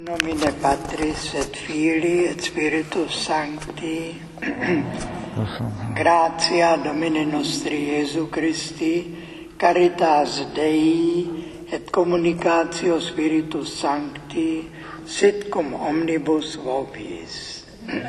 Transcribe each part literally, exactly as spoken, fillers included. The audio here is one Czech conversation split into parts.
Nomine Patris et Filii et Spiritus Sancti, gratia Domini nostri Iesu Christi, caritas Dei et communicatio Spiritus Sancti, sit cum omnibus vobis.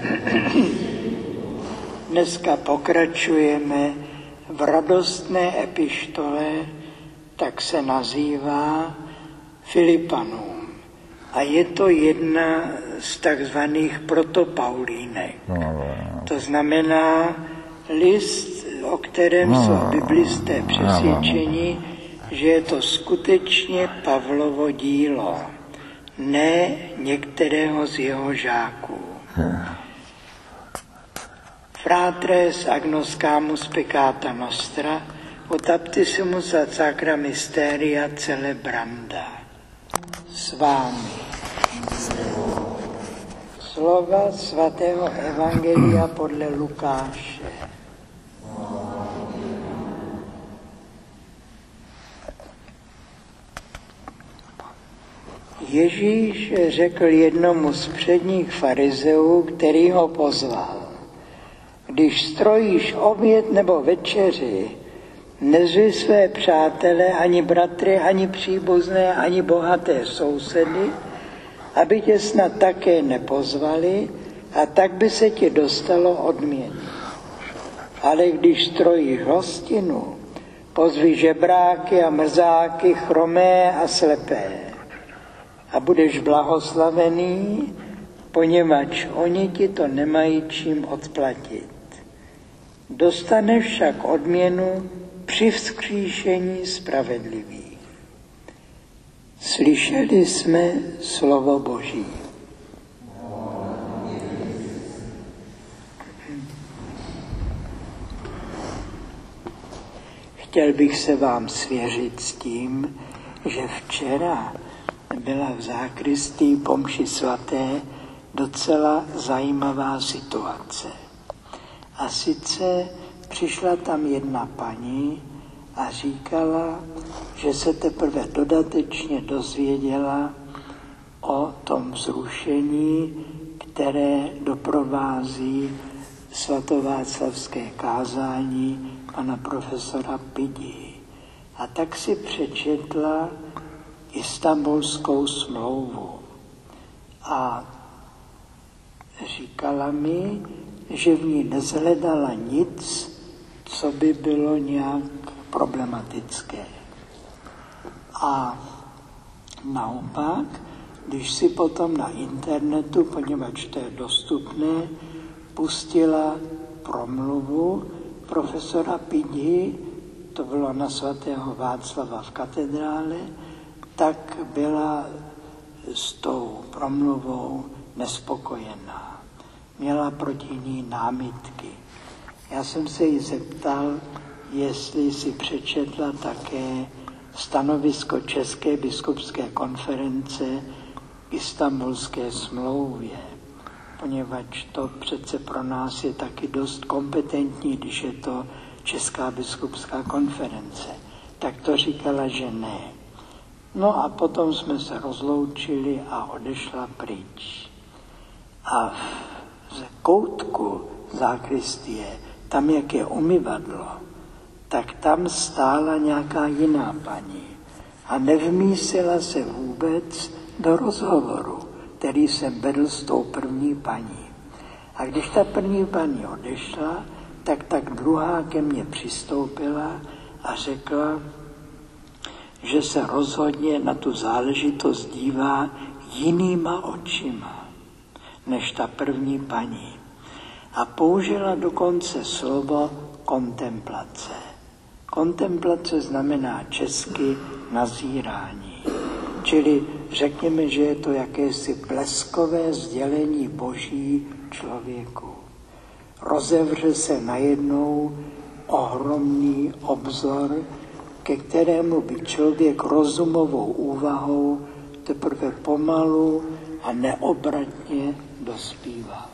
Dneska pokračujeme v radostné epištole, tak se nazývá Filipanům. A je to jedna z takzvaných protopaulínek. To znamená list, o kterém jsou biblisté přesvědčeni, že je to skutečně Pavlovo dílo, ne některého z jeho žáků. Fratres agnoscamus peccata nostra, ut aptissimus ad sacra mysteria celebranda. S vámi. Slova svatého evangelia podle Lukáše. Ježíš řekl jednomu z předních farizeů, který ho pozval: když strojíš oběd nebo večeři, nezvi své přátele, ani bratry, ani příbuzné, ani bohaté sousedy, aby tě snad také nepozvali, a tak by se ti dostalo odměny. Ale když strojíš hostinu, pozvi žebráky a mrzáky, chromé a slepé. A budeš blahoslavený, poněvadž oni ti to nemají čím odplatit. Dostaneš však odměnu při vzkříšení spravedlivých. Slyšeli jsme slovo Boží. Chtěl bych se vám svěřit s tím, že včera byla v zákristii po mši svaté docela zajímavá situace. A sice přišla tam jedna paní a říkala, že se teprve dodatečně dozvěděla o tom vzrušení, které doprovází svatováclavské kázání pana profesora Pidi. A tak si přečetla Istanbulskou smlouvu. A říkala mi, že v ní nezhledala nic, co by bylo nějak problematické. A naopak, když si potom na internetu, poněvadž to je dostupné, pustila promluvu profesora Pidi, to bylo na svatého Václava v katedrále, tak byla s tou promluvou nespokojená. Měla proti ní námitky. Já jsem se jí zeptal, jestli si přečetla také stanovisko České biskupské konference k Istanbulské smlouvě, poněvadž to přece pro nás je taky dost kompetentní, když je to Česká biskupská konference. Tak to říkala, že ne. No a potom jsme se rozloučili a odešla pryč. A z koutku zákristie, tam, jak je umyvadlo, tak tam stála nějaká jiná paní a nevmísila se vůbec do rozhovoru, který jsem vedl s tou první paní. A když ta první paní odešla, tak tak druhá ke mně přistoupila a řekla, že se rozhodně na tu záležitost dívá jinýma očima než ta první paní. A použila dokonce slovo kontemplace. Kontemplace znamená česky nazírání. Čili řekněme, že je to jakési bleskové sdělení Boží člověku. Rozevře se najednou ohromný obzor, ke kterému by člověk rozumovou úvahou teprve pomalu a neobratně dospíval.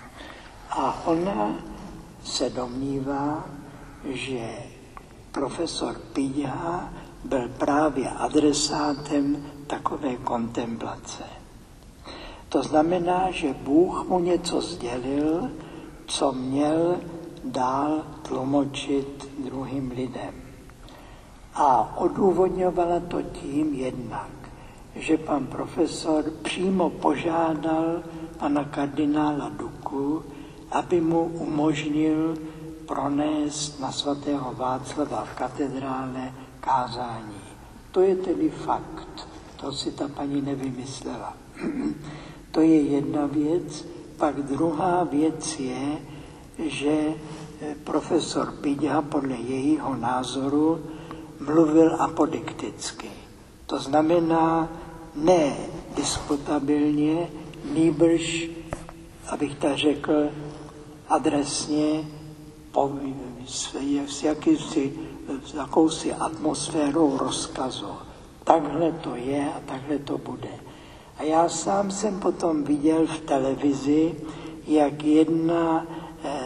A ona se domnívá, že profesor Pida byl právě adresátem takové kontemplace. To znamená, že Bůh mu něco sdělil, co měl dál tlumočit druhým lidem. A odůvodňovala to tím jednak, že pan profesor přímo požádal pana kardinála Duku, aby mu umožnil pronést na svatého Václava v katedrále kázání. To je tedy fakt, to si ta paní nevymyslela. To je jedna věc, pak druhá věc je, že profesor Piťha podle jejího názoru mluvil apodikticky. To znamená ne diskutabilně, nýbrž, abych tak řekl, adresně, po, s, s, jakýsi, s jakousi atmosférou rozkazu. Takhle to je a takhle to bude. A já sám jsem potom viděl v televizi, jak jedna eh,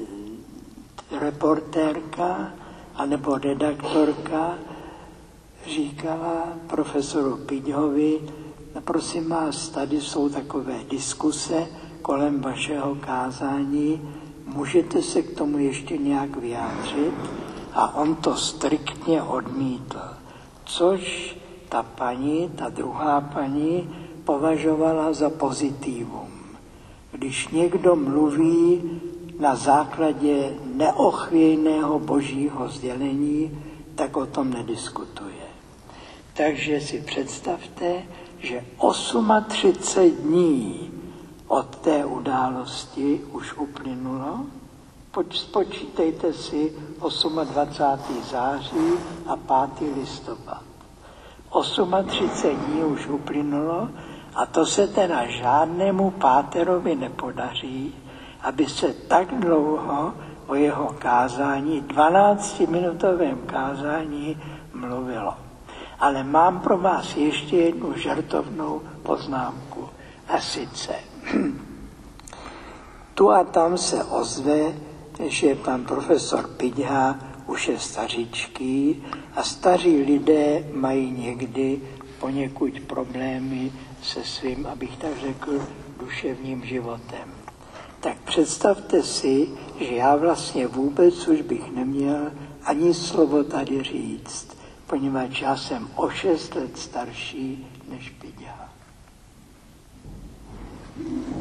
reportérka anebo redaktorka říkala profesoru Piťhovi, prosím vás, tady jsou takové diskuse kolem vašeho kázání, můžete se k tomu ještě nějak vyjádřit? A on to striktně odmítl, což ta paní, ta druhá paní, považovala za pozitivum. Když někdo mluví na základě neochvějného božího sdělení, tak o tom nediskutuje. Takže si představte, že třicet osm dní od té události už uplynulo. Spočítejte si dvacátého osmého září a pátého listopad. třicet osm dní už uplynulo a to se teda žádnému páterovi nepodaří, aby se tak dlouho o jeho kázání, dvanáctiminutovém kázání, mluvilo. Ale mám pro vás ještě jednu žartovnou poznámku. A sice, tu a tam se ozve, že pan profesor Piťha už je stařičký a staří lidé mají někdy poněkud problémy se svým, abych tak řekl, duševním životem. Tak představte si, že já vlastně vůbec už bych neměl ani slovo tady říct, poněvadž já jsem o šest let starší než Piťha.